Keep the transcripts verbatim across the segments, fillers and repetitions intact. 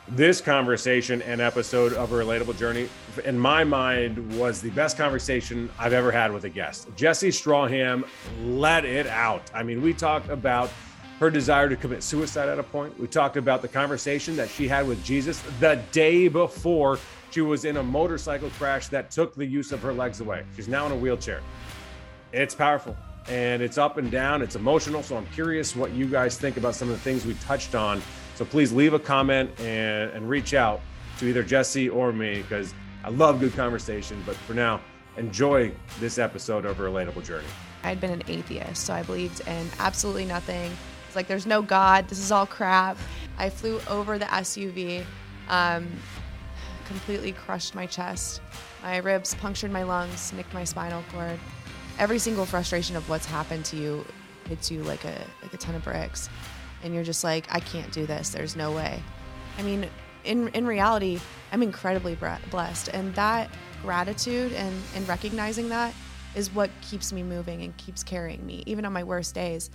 This conversation and episode of A Relatable Journey, in my mind, was the best conversation I've ever had with a guest. Jessie Strawham let it out. I mean, we talked about her desire to commit suicide at a point. We talked about the conversation that she had with Jesus the day before she was in a motorcycle crash that took the use of her legs away. She's now in a wheelchair. It's powerful and it's up and down. It's emotional. So I'm curious what you guys think about some of the things we touched on. So please leave a comment and, and reach out to either Jessie or me, because I love good conversation. But for now, enjoy this episode of A Relatable Journey. I'd been an atheist, so I believed in absolutely nothing. It's like, there's no God. This is all crap. I flew over the S U V, um, completely crushed my chest. My ribs punctured my lungs, nicked my spinal cord. Every single frustration of what's happened to you hits you like a like a ton of bricks. And you're just like, I can't do this. There's no way. I mean, in in reality, I'm incredibly blessed. And that gratitude and, and recognizing that is what keeps me moving and keeps carrying me, even on my worst days.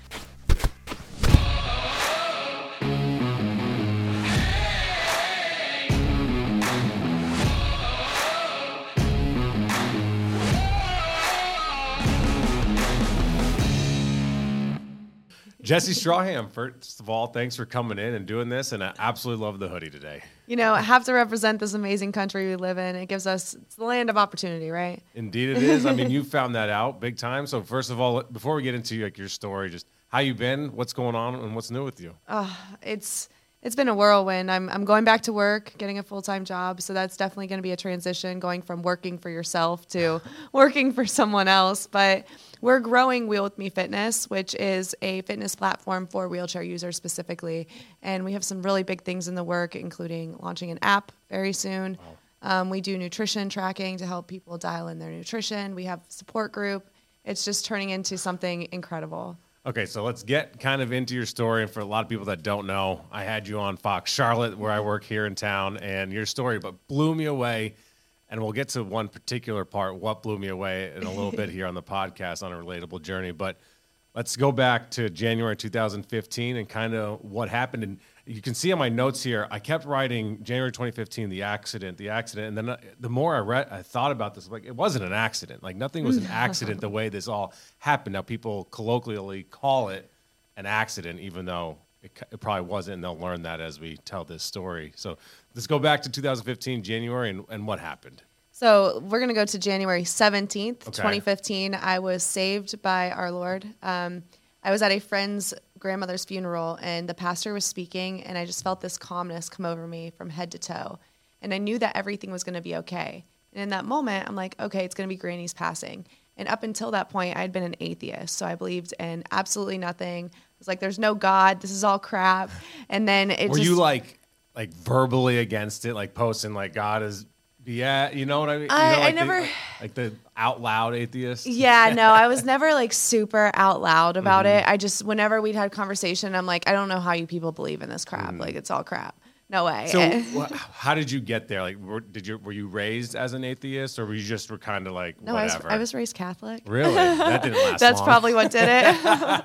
Jessie Strawham, first of all, thanks for coming in and doing this, and I absolutely love the hoodie today. You know, I have to represent this amazing country we live in. It gives us, it's the land of opportunity, right? Indeed it is. I mean, you found that out big time. So first of all, before we get into like your story, just how you been, what's going on, and what's new with you? Oh, it's it's been a whirlwind. I'm I'm going back to work, getting a full-time job, so that's definitely going to be a transition, going from working for yourself to working for someone else. But we're growing Wheel With Me Fitness, which is a fitness platform for wheelchair users specifically. And we have some really big things in the work, including launching an app very soon. Wow. Um, we do nutrition tracking to help people dial in their nutrition. We have a support group. It's just turning into something incredible. Okay, so let's get kind of into your story. And for a lot of people that don't know, I had you on Fox Charlotte, where I work here in town, and your story but blew me away. And we'll get to one particular part, what blew me away, in a little bit here on the podcast on A Relatable Journey. But let's go back to January two thousand fifteen and kind of what happened. And you can see on my notes here, I kept writing January twenty fifteen, the accident, the accident. And then the more I read, I thought about this, like, it wasn't an accident. Like, nothing was an accident the way this all happened. Now, people colloquially call it an accident, even though it, it probably wasn't. And they'll learn that as we tell this story. So let's go back to two thousand fifteen, January, and, and what happened. So we're going to go to January seventeenth, okay. twenty fifteen. I was saved by our Lord. Um, I was at a friend's grandmother's funeral, and the pastor was speaking, and I just felt this calmness come over me from head to toe. And I knew that everything was going to be okay. And in that moment, I'm like, okay, it's going to be Granny's passing. And up until that point, I had been an atheist. So I believed in absolutely nothing. I was like, there's no God. This is all crap. And then it Were just... you like, like verbally against it, like posting like God is... Yeah, you know what I mean? You I, know, like I never... The, like the out loud atheist? Yeah, no, I was never like super out loud about mm-hmm. it. I just, whenever we'd had conversation, I'm like, I don't know how you people believe in this crap. Mm-hmm. Like, it's all crap. No way. So wh- how did you get there? Like, were, did you, were you raised as an atheist, or were you just were kind of like, no, whatever? I was, I was raised Catholic. Really? That didn't last That's long. probably what did it.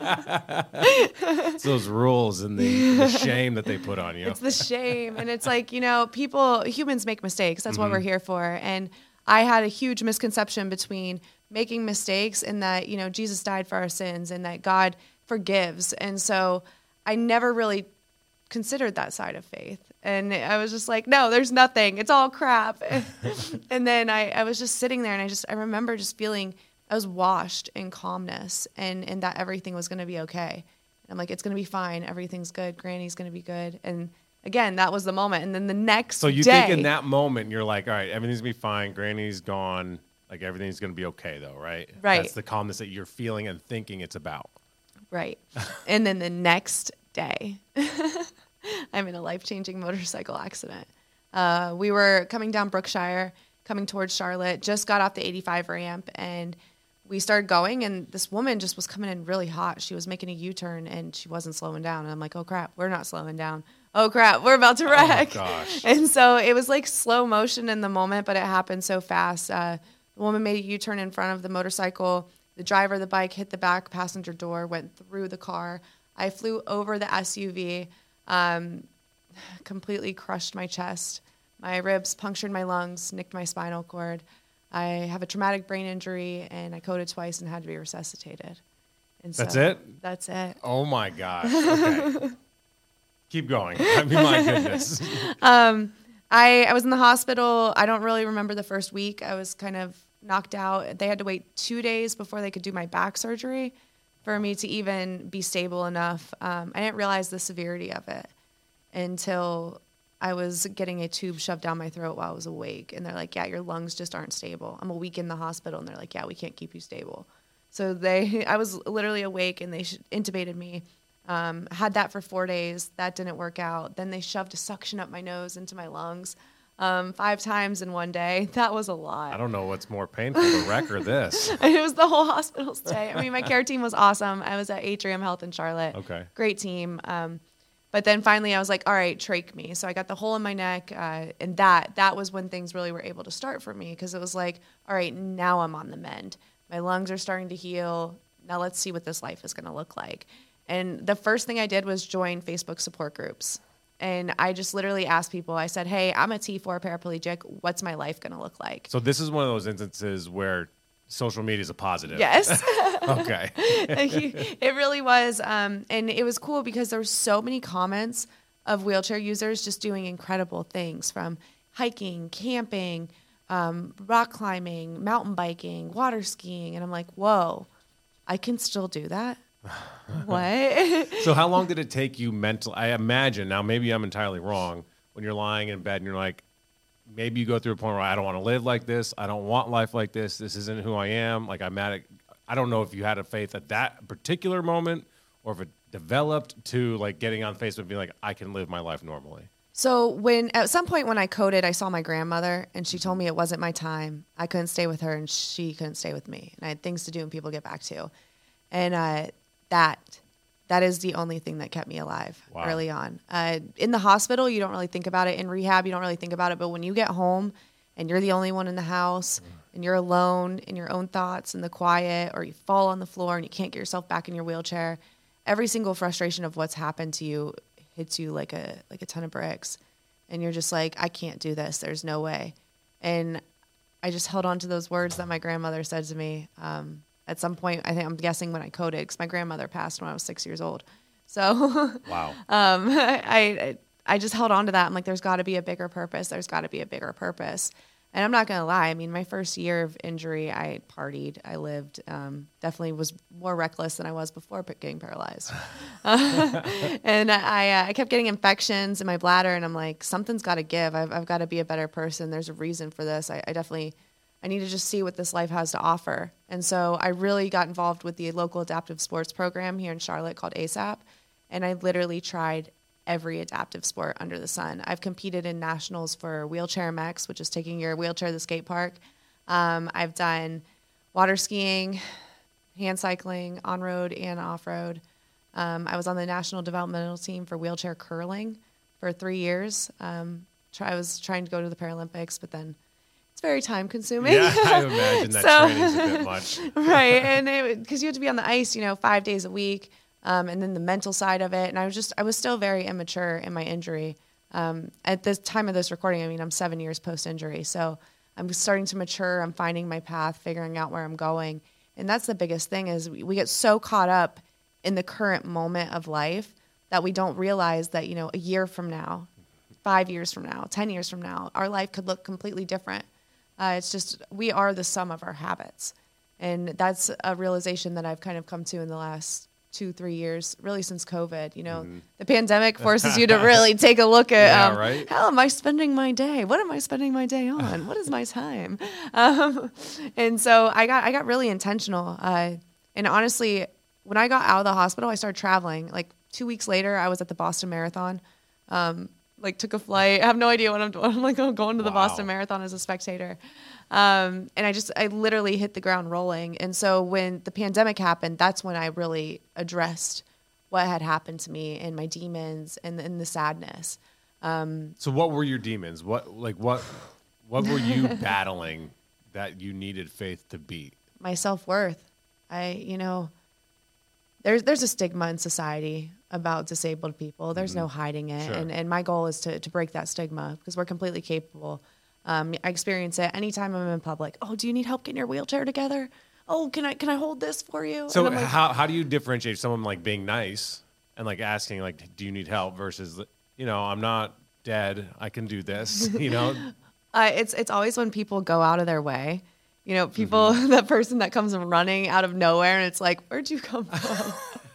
It's those rules and the, the shame that they put on you. It's the shame. And it's like, you know, people, humans make mistakes. That's mm-hmm. what we're here for. And I had a huge misconception between making mistakes and that, you know, Jesus died for our sins and that God forgives. And so I never really considered that side of faith. And I was just like, no, there's nothing. It's all crap. And then I, I was just sitting there, and I just, I remember just feeling, I was washed in calmness and, and that everything was going to be okay. And I'm like, it's going to be fine. Everything's good. Granny's going to be good. And again, that was the moment. And then the next So you day, think in that moment, you're like, all right, everything's going to be fine. Granny's gone. Like, everything's going to be okay, though, right? Right. That's the calmness that you're feeling and thinking it's about. Right. And then the next day, I'm in a life-changing motorcycle accident. Uh, we were coming down Brookshire, coming towards Charlotte, just got off the eighty-five ramp, and we started going, and this woman just was coming in really hot. She was making a U-turn, and she wasn't slowing down. And I'm like, oh, crap, we're not slowing down. Oh, crap, we're about to wreck. Oh, gosh. And so it was like slow motion in the moment, but it happened so fast. Uh, the woman made a U-turn in front of the motorcycle. The driver of the bike hit the back passenger door, went through the car. I flew over the S U V. Um, completely crushed my chest. My ribs punctured my lungs, nicked my spinal cord. I have a traumatic brain injury, and I coded twice and had to be resuscitated. And so That's it? That's it. Oh, my gosh. Okay. Keep going. I mean, my goodness. um, I, I was in the hospital. I don't really remember the first week. I was kind of knocked out. They had to wait two days before they could do my back surgery for me to even be stable enough. Um, I didn't realize the severity of it until I was getting a tube shoved down my throat while I was awake. And they're like, yeah, your lungs just aren't stable. I'm a week in the hospital, and they're like, yeah, we can't keep you stable. So they, I was literally awake, and they intubated me. Um, had that for four days. That didn't work out. Then they shoved a suction up my nose into my lungs um, five times in one day. That was a lot. I don't know what's more painful, the wreck or this. It was the whole hospital stay. I mean, my care team was awesome. I was at Atrium Health in Charlotte. Okay. Great team. Um, but then finally I was like, all right, trach me. So I got the hole in my neck. Uh, and that, that was when things really were able to start for me, because it was like, all right, now I'm on the mend. My lungs are starting to heal. Now let's see what this life is going to look like. And the first thing I did was join Facebook support groups. And I just literally asked people, I said, hey, I'm a T four paraplegic. What's my life going to look like? So this is one of those instances where social media is a positive. Yes. Okay. It really was. Um, and it was cool because there were so many comments of wheelchair users just doing incredible things, from hiking, camping, um, rock climbing, mountain biking, water skiing. And I'm like, whoa, I can still do that? What? So how long did it take you mental? I imagine, now maybe I'm entirely wrong, when you're lying in bed and you're like, maybe you go through a point where I don't want to live like this. I don't want life like this. This isn't who I am. Like, I'm at it. I don't know if you had a faith at that particular moment, or if it developed to like getting on Facebook and being like, I can live my life normally. So when at some point when I coded, I saw my grandmother, and she told me it wasn't my time. I couldn't stay with her, and she couldn't stay with me. And I had things to do and people to get back to. And uh, that that is the only thing that kept me alive. Wow. Early on. Uh, in the hospital, you don't really think about it. In rehab, you don't really think about it. But when you get home and you're the only one in the house, and you're alone in your own thoughts in the quiet, or you fall on the floor and you can't get yourself back in your wheelchair, every single frustration of what's happened to you hits you like a like a ton of bricks. And you're just like, I can't do this. There's no way. And I just held on to those words that my grandmother said to me. Um, At some point, I think I'm guessing when I coded, because my grandmother passed when I was six years old. So, wow. um, I I just held on to that. I'm like, there's got to be a bigger purpose. There's got to be a bigger purpose. And I'm not gonna lie. I mean, my first year of injury, I partied, I lived. Um, definitely was more reckless than I was before getting paralyzed. uh, and I uh, I kept getting infections in my bladder, and I'm like, something's got to give. I've I've got to be a better person. There's a reason for this. I, I definitely. I need to just see what this life has to offer. And so I really got involved with the local adaptive sports program here in Charlotte called A S A P. And I literally tried every adaptive sport under the sun. I've competed in nationals for Wheelchair M X, which is taking your wheelchair to the skate park. Um, I've done water skiing, hand cycling, on-road and off-road. Um, I was on the national developmental team for wheelchair curling for three years. Um, try, I was trying to go to the Paralympics, but then it's very time consuming. Yeah, I imagine that so, training's a bit much. Right. And because you have to be on the ice, you know, five days a week. Um, and then the mental side of it. And I was just, I was still very immature in my injury. Um, at the time of this recording, I mean, I'm seven years post-injury. So I'm starting to mature. I'm finding my path, figuring out where I'm going. And that's the biggest thing is we, we get so caught up in the current moment of life that we don't realize that, you know, a year from now, five years from now, ten years from now, our life could look completely different. Uh, it's just, we are the sum of our habits. And that's a realization that I've kind of come to in the last two, three years, really since COVID. You know, mm-hmm. The pandemic forces you to really take a look at, yeah, um, right? How am I spending my day? What am I spending my day on? What is my time? Um, and so I got, I got really intentional. Uh, and honestly, when I got out of the hospital, I started traveling. Like two weeks later, I was at the Boston Marathon. Um, like took a flight. I have no idea what I'm doing. I'm like, I'm going to the wow. Boston Marathon as a spectator. Um, and I just, I literally hit the ground rolling. And so when the pandemic happened, that's when I really addressed what had happened to me and my demons and, and the sadness. Um, so what were your demons? What, like what, what were you battling that you needed faith to beat? My self-worth. I, you know, there's there's a stigma in society about disabled people. There's Mm-hmm. no hiding it. Sure. And, and my goal is to, to break that stigma because we're completely capable. Um, I experience it anytime I'm in public. Oh, do you need help getting your wheelchair together? Oh, can I can I hold this for you? So And I'm like, how how do you differentiate someone like being nice and like asking like, do you need help versus, you know, I'm not dead, I can do this, you know? Uh, it's it's always when people go out of their way. You know, people, that person that comes running out of nowhere and it's like, where'd you come from?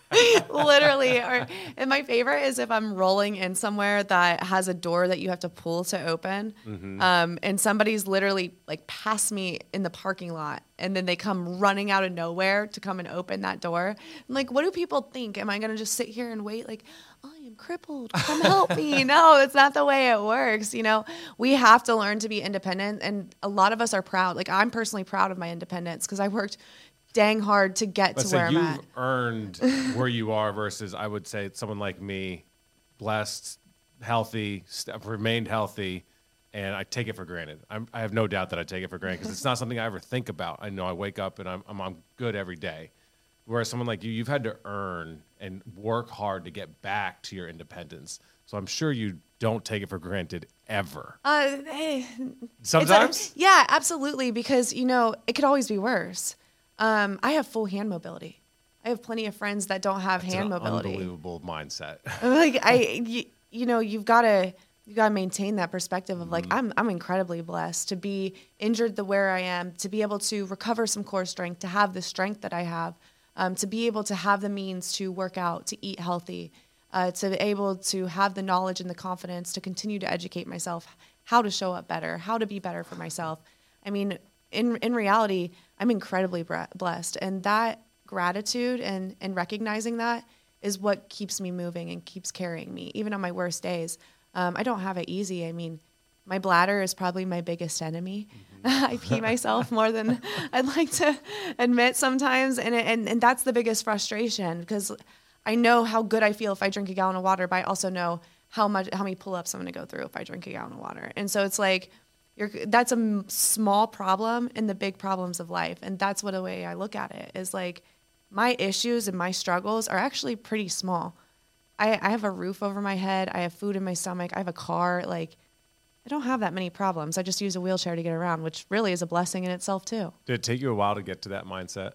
Literally. Or, and my favorite is if I'm rolling in somewhere that has a door that you have to pull to open. Um, and somebody's literally like past me in the parking lot and then they come running out of nowhere to come and open that door. I'm like, what do people think? Am I going to just sit here and wait? Like, I am crippled. Come help me. No, it's not the way it works. You know, we have to learn to be independent. And a lot of us are proud. Like, I'm personally proud of my independence because I worked dang hard to get Let's to where say I'm you've at. earned where you are versus, I would say, someone like me, blessed, healthy, st- I've remained healthy, and I take it for granted. I'm, I have no doubt that I take it for granted because it's not something I ever think about. I know I wake up and I'm, I'm, I'm good every day. Whereas someone like you, you've had to earn and work hard to get back to your independence. So I'm sure you don't take it for granted ever. Uh, eh, Sometimes? It's a- yeah, absolutely. Because, you know, it could always be worse. Um, I have full hand mobility. I have plenty of friends that don't have It's hand an mobility. unbelievable mindset. Like I, you, you know, you've got to you got to maintain that perspective of like Mm-hmm. I'm I'm incredibly blessed to be injured the where I am, to be able to recover some core strength, to have the strength that I have, um, to be able to have the means to work out, to eat healthy, uh, to be able to have the knowledge and the confidence to continue to educate myself, how to show up better, how to be better for myself. I mean, in in reality, I'm incredibly bre- blessed, and that gratitude and and recognizing that is what keeps me moving and keeps carrying me, even on my worst days. Um, I don't have it easy. I mean, my bladder is probably my biggest enemy. Mm-hmm. I pee myself more than I'd like to admit sometimes, and it, and and that's the biggest frustration because I know how good I feel if I drink a gallon of water, but I also know how much how many pull-ups I'm going to go through if I drink a gallon of water, and so it's like. You're, that's a m- small problem in the big problems of life. And that's what the way I look at it is like my issues and my struggles are actually pretty small. I, I have a roof over my head. I have food in my stomach. I have a car. Like I don't have that many problems. I just use a wheelchair to get around, which really is a blessing in itself too. Did it take you a while to get to that mindset?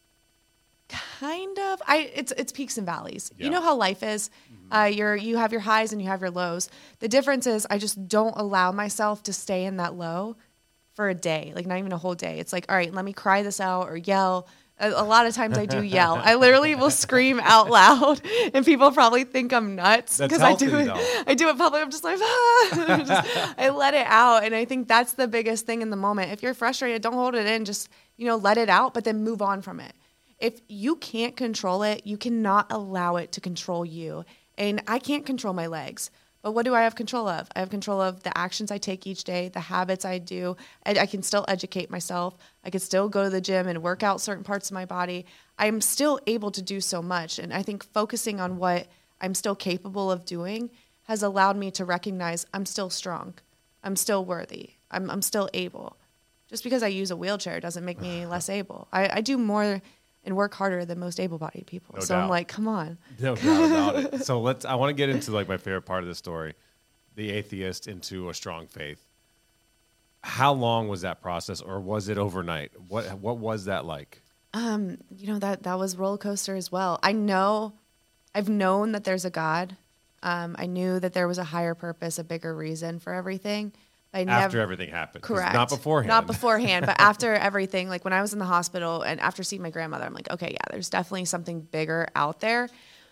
Kind of. I it's it's peaks and valleys. Yeah. You know how life is. Uh, you're you have your highs and you have your lows. The difference is I just don't allow myself to stay in that low for a day, like not even a whole day. It's like, all right, let me cry this out or yell. A, a lot of times I do yell. I literally will scream out loud, and people probably think I'm nuts That's I do healthy, it. though. I do it public. I'm just like, ah. Just- I let it out, and I think that's the biggest thing in the moment. If you're frustrated, don't hold it in. Just you know, let it out, but then move on from it. If you can't control it, you cannot allow it to control you. And I can't control my legs. But what do I have control of? I have control of the actions I take each day, the habits I do. I, I can still educate myself. I can still go to the gym and work out certain parts of my body. I'm still able to do so much. And I think focusing on what I'm still capable of doing has allowed me to recognize I'm still strong. I'm still worthy. I'm, I'm still able. Just because I use a wheelchair doesn't make me any less able. I, I do more and work harder than most able-bodied people. No so doubt. I'm like, come on. No doubt about it. So let's. I want to get into like my favorite part of the story, the atheist into a strong faith. How long was that process, or was it overnight? What What was that like? Um, you know, that that was roller coaster as well. I know, I've known that there's a God. Um, I knew that there was a higher purpose, a bigger reason for everything. I After never, everything happened, 'Cause correct. Not beforehand. Not beforehand, but after everything. Like when I was in the hospital and after seeing my grandmother, I'm like, okay, yeah, there's definitely something bigger out there.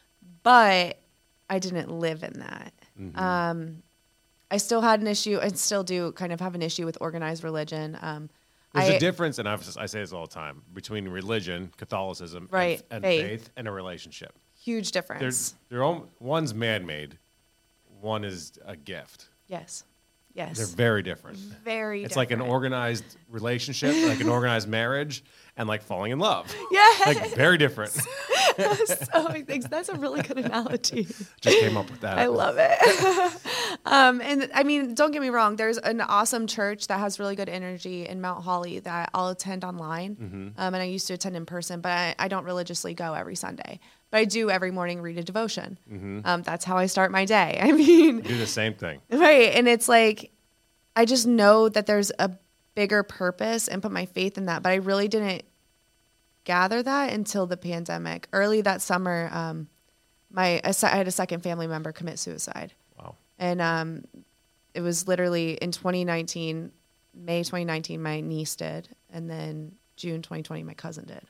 But I didn't live in that. Mm-hmm. Um, I still had an issue, and still do kind of have an issue with organized religion. Um, There's I, a difference, and I've, I say this all the time, between religion, Catholicism, and- Right, and, faith. faith. and a relationship. huge They're, difference. they're all, one's man-made, one is a gift. Yes. Yes. They're very different. Very It's like an different. organized relationship, like an organized marriage, and like falling in love. Yes. Like very different. So I think that's a really good analogy. Just came up with that. I love it. um, and I mean, don't get me wrong. There's an awesome church that has really good energy in Mount Holly that I'll attend online. Mm-hmm. Um, and I used to attend in person, but I, I don't religiously go every Sunday. but I do every morning read a devotion. Mm-hmm. Um, that's how I start my day. I mean, I do the same thing. Right. And it's like, I just know that there's a bigger purpose and put my faith in that. But I really didn't gather that until the pandemic. Early that summer, um, my I had a second family member commit suicide. Wow. And um, it was literally in twenty nineteen, May twenty nineteen, my niece did. And then June twenty twenty, my cousin did.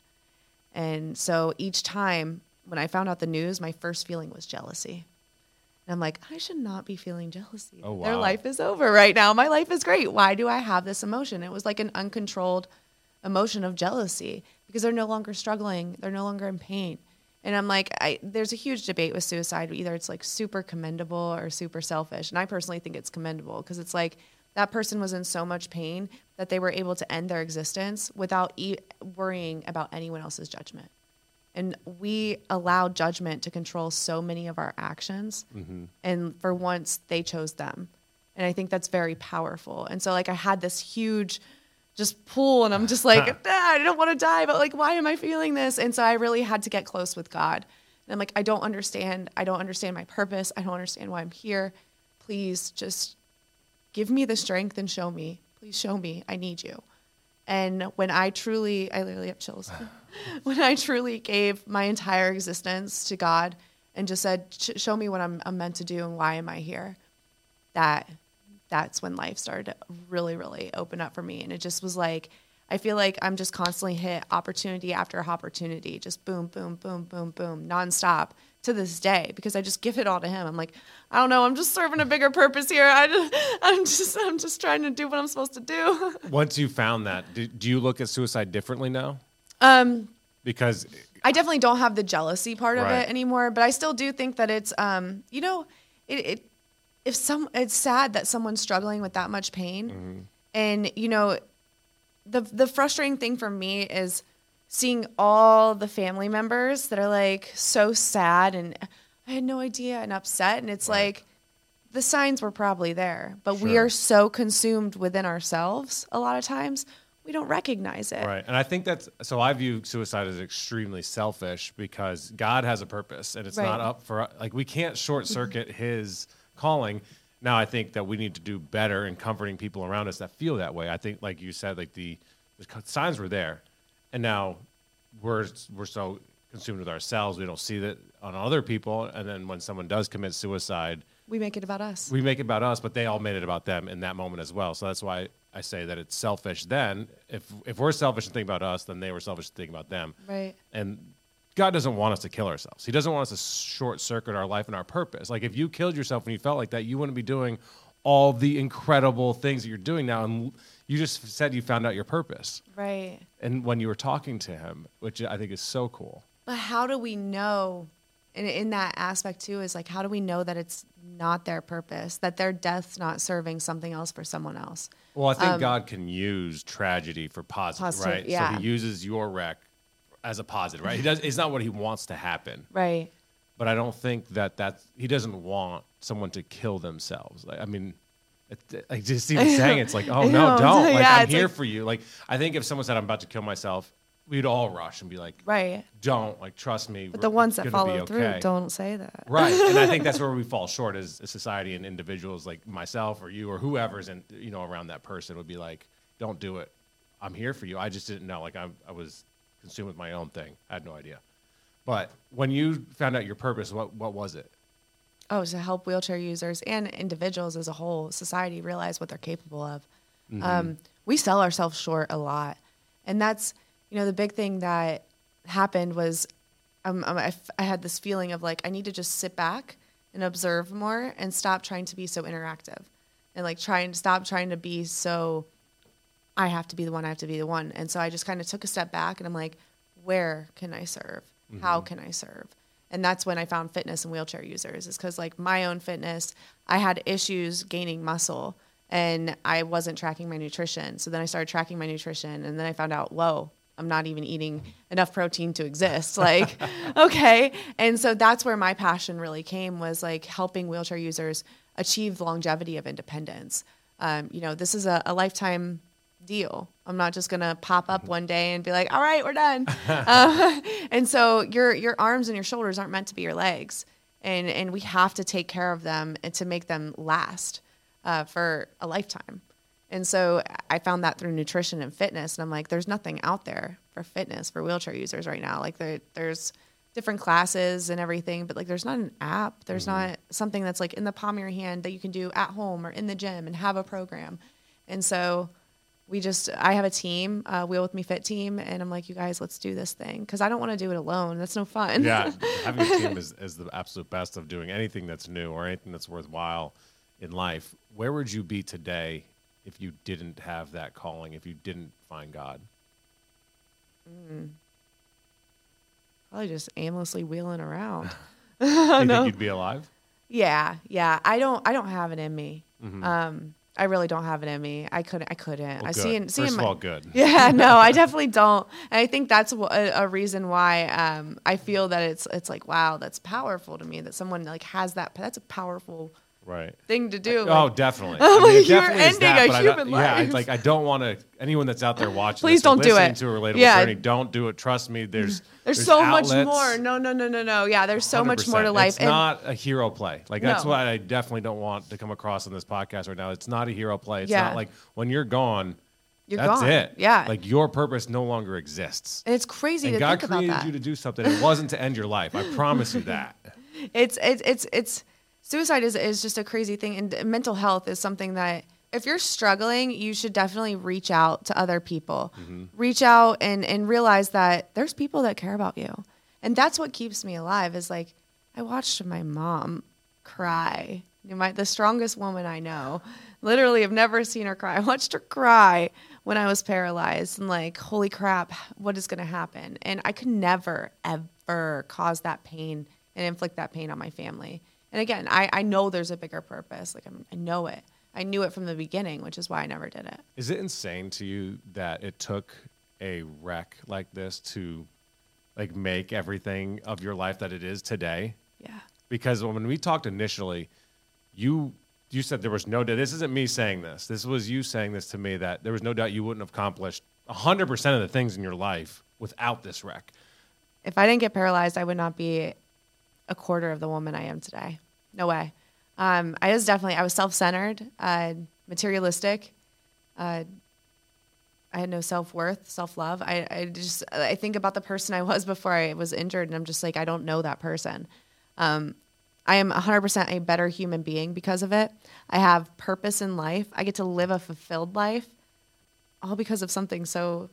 And so each time when I found out the news, my first feeling was jealousy. And I'm like, I should not be feeling jealousy. Oh, wow. Their life is over right now. My life is great. Why do I have this emotion? It was like an uncontrolled emotion of jealousy because they're no longer struggling. They're no longer in pain. And I'm like, I, there's a huge debate with suicide. Either it's like super commendable or super selfish. And I personally think it's commendable because it's like that person was in so much pain that they were able to end their existence without e- worrying about anyone else's judgment. And we allow judgment to control so many of our actions. Mm-hmm. And for once, they chose them. And I think that's very powerful. And so, like, I had this huge just pull, and I'm just like, ah, I don't want to die, but, like, why am I feeling this? And so I really had to get close with God. And I'm like, I don't understand. I don't understand my purpose. I don't understand why I'm here. Please just give me the strength and show me. Please show me. I need you. And when I truly, I literally have chills. When I truly gave my entire existence to God and just said, show me what I'm, I'm meant to do and why am I here, that that's when life started to really, really open up for me. And it just was like, I feel like I'm just constantly hit opportunity after opportunity, just boom, boom, boom, boom, boom, nonstop to this day, because I just give it all to him. I'm like, I don't know, I'm just serving a bigger purpose here. I just, I'm just, I'm just trying to do what I'm supposed to do. Once you found that, do, do you look at suicide differently now? Um, Because I definitely don't have the jealousy part of Right. it anymore, but I still do think that it's, um, you know, it, it, if some, it's sad that someone's struggling with that much pain. Mm-hmm. And, you know, the, the frustrating thing for me is seeing all the family members that are like so sad and I had no idea and upset. And it's Right. like, the signs were probably there, but we Sure. are so consumed within ourselves a lot of times, we don't recognize it. Right. And I think that's, so I view suicide as extremely selfish because God has a purpose and it's Right. not up for, like, we can't short circuit his calling. Now, I think that we need to do better in comforting people around us that feel that way. I think, like you said, like the, the signs were there. And now we're, we're so consumed with ourselves, we don't see that on other people. And then when someone does commit suicide, We make it about us. we make it about us, but they all made it about them in that moment as well. So that's why I say that it's selfish then. If if we're selfish and think about us, then they were selfish and think about them. Right. And God doesn't want us to kill ourselves. He doesn't want us to short circuit our life and our purpose. Like if you killed yourself when you felt like that, you wouldn't be doing all the incredible things that you're doing now. And you just said you found out your purpose. Right. And when you were talking to him, which I think is so cool. But how do we know, in, in that aspect too, is like, how do we know that it's not their purpose, that their death's not serving something else for someone else? Well, I think Um, God can use tragedy for positive, Positive, right? yeah. So he uses your wreck as a positive, right? He does. It's not what he wants to happen, Right. but I don't think that that's, he doesn't want someone to kill themselves. Like, I mean, it, like just even saying it's like, oh I no, know. don't. Like Yeah, I'm it's here like- for you. Like I think if someone said I'm about to kill myself, we'd all rush and be like, Right. don't. Like trust me. But the ones that it's gonna be follow through okay. don't say that. Right. And I think that's where we fall short as a society and individuals like myself or you or whoever's in, you know, around that person would be like, don't do it. I'm here for you. I just didn't know. Like I, I was consumed with my own thing. I had no idea. But when you found out your purpose, what, what was it? Oh, to help wheelchair users and individuals as a whole, society realize what they're capable of. Mm-hmm. Um, we sell ourselves short a lot. And that's, you know, the big thing that happened was um, um, I, f- I had this feeling of like, I need to just sit back and observe more and stop trying to be so interactive and like try and stop trying to be so, I have to be the one, I have to be the one. And so I just kind of took a step back and I'm like, where can I serve? Mm-hmm. How can I serve? And that's when I found fitness and wheelchair users, is because like my own fitness, I had issues gaining muscle and I wasn't tracking my nutrition. So then I started tracking my nutrition and then I found out, whoa, I'm not even eating enough protein to exist. Like, okay. And so that's where my passion really came, was like helping wheelchair users achieve longevity of independence. Um, you know, this is a, a lifetime deal. I'm not just going to pop up one day and be like, all right, we're done. uh, and so your your arms and your shoulders aren't meant to be your legs. And, and we have to take care of them and to make them last uh, for a lifetime. And so I found that through nutrition and fitness. And I'm like, there's nothing out there for fitness for wheelchair users right now. Like there, there's different classes and everything, but like there's not an app. There's mm-hmm. not something that's like in the palm of your hand that you can do at home or in the gym and have a program. And so we just, I have a team, uh, Wheel With Me Fit team. And I'm like, you guys, let's do this thing. Cause I don't want to do it alone. That's no fun. Yeah. Having a team is, is the absolute best of doing anything that's new or anything that's worthwhile in life. Where would you be today if you didn't have that calling, if you didn't find God? Mm. Probably just aimlessly wheeling around. Do you think you'd be alive? Yeah, yeah. I don't. I don't have it in me. Mm-hmm. Um, I really don't have it in me. I couldn't. I couldn't. Well, I good. see. See First in of my, all, good. Yeah, no, I definitely don't. And I think that's a, a reason why um, I feel that it's it's like wow, that's powerful to me that someone like has that. That's a powerful. Right. Thing to do. Oh, like, definitely. Oh, I mean, it you're definitely is ending that, a but I human don't- life. Yeah, I, like I don't want to. Anyone that's out there watching, Please this or don't do listening it. to a relatable Yeah. journey, don't do it. Trust me. There's there's, there's so much outlets. more. No, no, no, no, no. Yeah, there's so much more to one hundred percent. life. It's And not a hero play. Like that's No. what I definitely don't want to come across on this podcast right now. It's not a hero play. It's Yeah. not like when you're gone. you're That's gone. it. Yeah. Like your purpose no longer exists. and it's crazy And to God think about created that. you to do something. It wasn't to end your life. I promise you that. It's it's it's it's suicide is is just a crazy thing, and mental health is something that if you're struggling, you should definitely reach out to other people. Mm-hmm. Reach out and and realize that there's people that care about you, and that's what keeps me alive. Is like I watched my mom cry. You know, my the strongest woman I know. Literally, I've never seen her cry. I watched her cry when I was paralyzed, and like, holy crap, what is going to happen? And I could never ever cause that pain and inflict that pain on my family. And again, I, I know there's a bigger purpose. Like I'm, I know it. I knew it from the beginning, which is why I never did it. Is it insane to you that it took a wreck like this to like make everything of your life that it is today? Yeah. Because when we talked initially, you you said there was no doubt. This isn't me saying this. This was you saying this to me that there was no doubt you wouldn't have accomplished one hundred percent of the things in your life without this wreck. If I didn't get paralyzed, I would not be a quarter of the woman I am today. No way. Um, I was definitely, I was self-centered, uh, materialistic. Uh, I had no self-worth, self-love. I, I just, I think about the person I was before I was injured, and I'm just like, I don't know that person. Um, I am one hundred percent a better human being because of it. I have purpose in life. I get to live a fulfilled life, all because of something so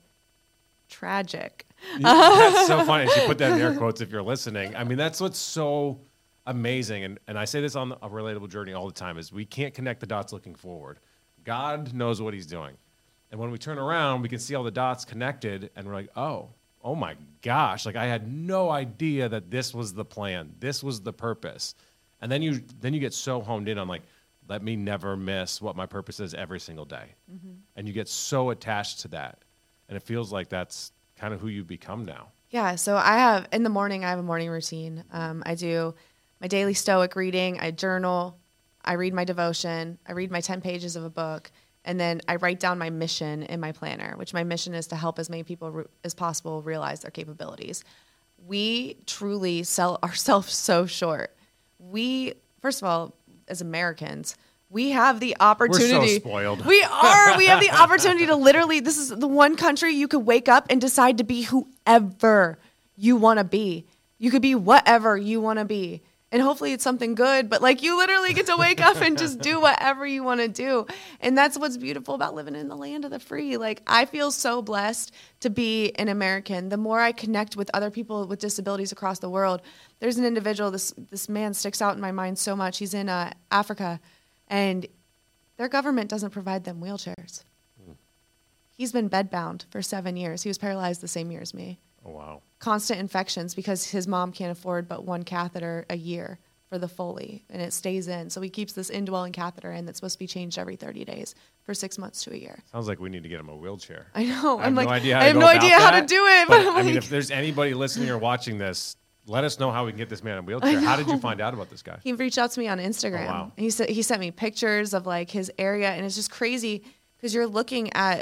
tragic. That's so funny. She put that in air quotes if you're listening. I mean, that's what's so amazing. And, and I say this on a relatable journey all the time is we can't connect the dots looking forward. God knows what he's doing. And when we turn around, we can see all the dots connected and we're like, oh, oh my gosh. Like I had no idea that this was the plan. This was the purpose. And then you, then you get so honed in on like, let me never miss what my purpose is every single day. Mm-hmm. And you get so attached to that. And it feels like that's kind of who you become now. Yeah. So I have, in the morning, I have a morning routine. Um, I do my daily stoic reading. I journal. I read my devotion. I read my ten pages of a book. And then I write down my mission in my planner, which my mission is to help as many people re- as possible realize their capabilities. We truly sell ourselves so short. We, first of all, as Americans, we have the opportunity. We're so spoiled. We are. We have the opportunity to literally, this is the one country you could wake up and decide to be whoever you want to be. You could be whatever you want to be. And hopefully it's something good, but like you literally get to wake up and just do whatever you want to do. And that's what's beautiful about living in the land of the free. Like I feel so blessed to be an American. The more I connect with other people with disabilities across the world, there's an individual, this this man sticks out in my mind so much. He's in uh, Africa, and their government doesn't provide them wheelchairs. Mm. He's been bedbound for seven years. He was paralyzed the same year as me. Oh, wow. Constant infections because his mom can't afford but one catheter a year for the Foley, and it stays in. So he keeps this indwelling catheter in that's supposed to be changed every thirty days for six months to a year. Sounds like we need to get him a wheelchair. I know. I have I'm no like, idea how I have to no go idea about how that, to do it. But, But I mean, like, if there's anybody listening or watching this, let us know how we can get this man a wheelchair. How did you find out about this guy? he reached out to me on Instagram. Oh, wow. He said he sent me pictures of like his area, and it's just crazy because you're looking at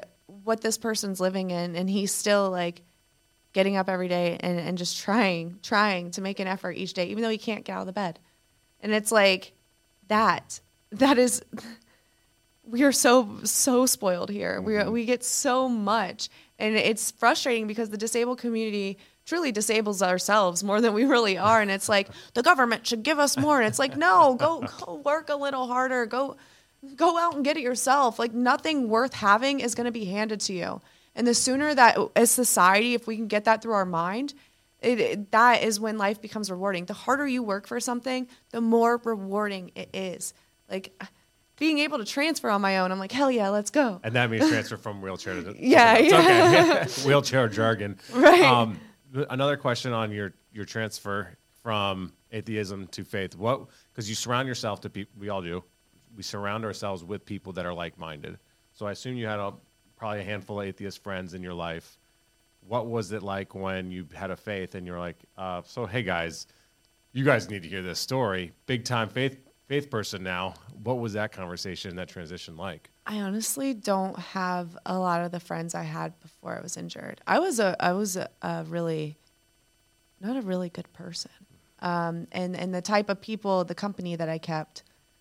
what this person's living in, and he's still like getting up every day and, and just trying, trying to make an effort each day, even though he can't get out of the bed. And it's like that, that is, we are so, so spoiled here. We are, we get so much, and it's frustrating because the disabled community truly disables ourselves more than we really are. And it's like, the government should give us more. And it's like, no, go, go work a little harder. Go, go out and get it yourself. Like, nothing worth having is going to be handed to you. And the sooner that as society, if we can get that through our mind, it, it, that is when life becomes rewarding. The harder you work for something, the more rewarding it is. Like, being able to transfer on my own, I'm like, hell yeah, let's go. And that means transfer from wheelchair to yeah, yeah. Okay. Wheelchair jargon. Right. Um, another question on your, your transfer from atheism to faith. What? Because you surround yourself to people. We all do. We surround ourselves with people that are like-minded. So I assume you had a, probably a handful of atheist friends in your life. What was it like when you had a faith and you're like, uh, so hey guys, you guys need to hear this story. Big time faith faith person now. What was that conversation, that transition like? I honestly don't have a lot of the friends I had before I was injured. I was a I was a, a really not a really good person. Um, and, and the type of people, the company that I kept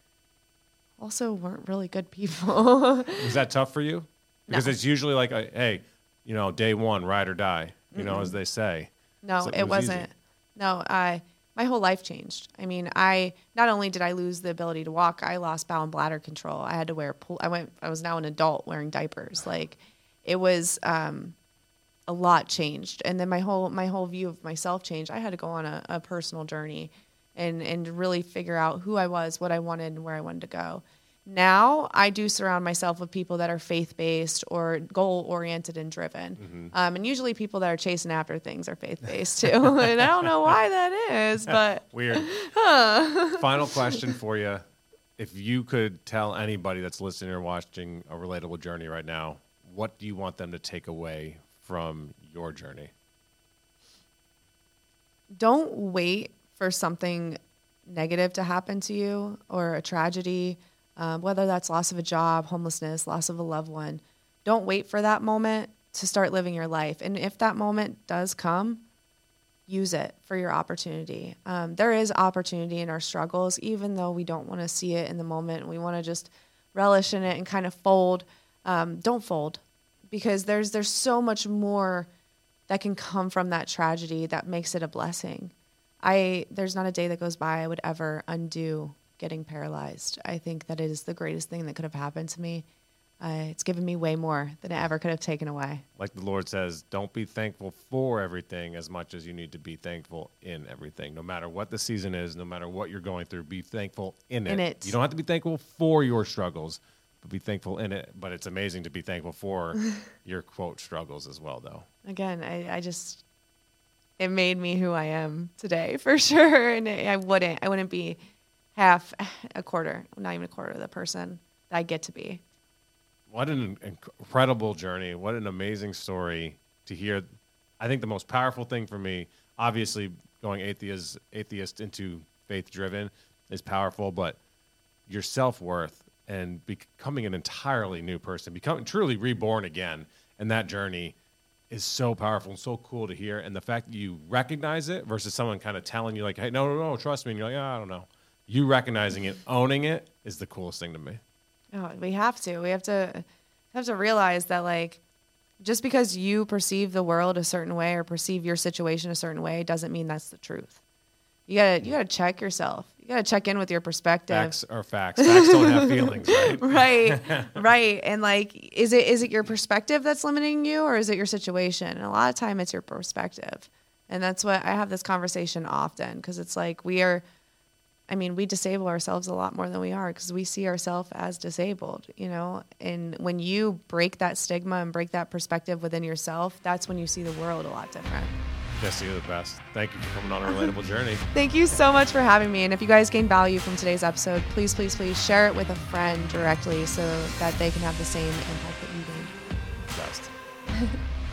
also weren't really good people. Was that tough for you? Because No. it's usually like, a, hey, you know, day one, ride or die, you Mm-mm. know, as they say. No, So it it, was wasn't. easy. No, I my whole life changed. I mean, I not only did I lose the ability to walk, I lost bowel and bladder control. I had to wear pool. I went. I was now an adult wearing diapers. Like, it was um, a lot changed, and then my whole my whole view of myself changed. I had to go on a, a personal journey, and and really figure out who I was, what I wanted, and where I wanted to go. Now I do surround myself with people that are faith-based or goal-oriented and driven. Mm-hmm. Um, and usually people that are chasing after things are faith-based too. And I don't know why that is, but Weird. Huh. Final question for you. If you could tell anybody that's listening or watching a relatable journey right now, what do you want them to take away from your journey? Don't wait for something negative to happen to you or a tragedy. Um, whether that's loss of a job, homelessness, loss of a loved one. Don't wait for that moment to start living your life. And if that moment does come, use it for your opportunity. Um, there is opportunity in our struggles, even though we don't want to see it in the moment. We want to just relish in it and kind of fold. Um, don't fold, because there's there's so much more that can come from that tragedy that makes it a blessing. I there's not a day that goes by I would ever undo getting paralyzed. I think that it is the greatest thing that could have happened to me. Uh, it's given me way more than it ever could have taken away. Like the Lord says, don't be thankful for everything as much as you need to be thankful in everything. No matter what the season is, no matter what you're going through, be thankful in it. In it. You don't have to be thankful for your struggles, but be thankful in it. But it's amazing to be thankful for your, quote, struggles as well, though. Again, I, I just, it made me who I am today, for sure. And I wouldn't, I wouldn't be half, a quarter, not even a quarter of the person that I get to be. What an incredible journey. What an amazing story to hear. I think the most powerful thing for me, obviously going atheist, atheist into faith-driven is powerful, but your self-worth and becoming an entirely new person, becoming truly reborn again, and that journey is so powerful and so cool to hear. And the fact that you recognize it versus someone kind of telling you like, hey, no, no, no, trust me. And you're like, oh, I don't know. You recognizing it, owning it is the coolest thing to me. Oh, we have to. We have to have to realize that, like, just because you perceive the world a certain way or perceive your situation a certain way doesn't mean that's the truth. You gotta you gotta check yourself. You gotta check in with your perspective. Facts are facts. Facts don't have feelings, right? Right, right. And like, is it is it your perspective that's limiting you, or is it your situation? And a lot of time, it's your perspective. And that's what I have this conversation often, because it's like we are. I mean, we disable ourselves a lot more than we are, because we see ourselves as disabled, you know? And when you break that stigma and break that perspective within yourself, that's when you see the world a lot different. Jesse, you're the best. Thank you for coming on a relatable journey. Thank you so much for having me. And if you guys gain value from today's episode, please, please, please share it with a friend directly so that they can have the same impact that you gained. Best.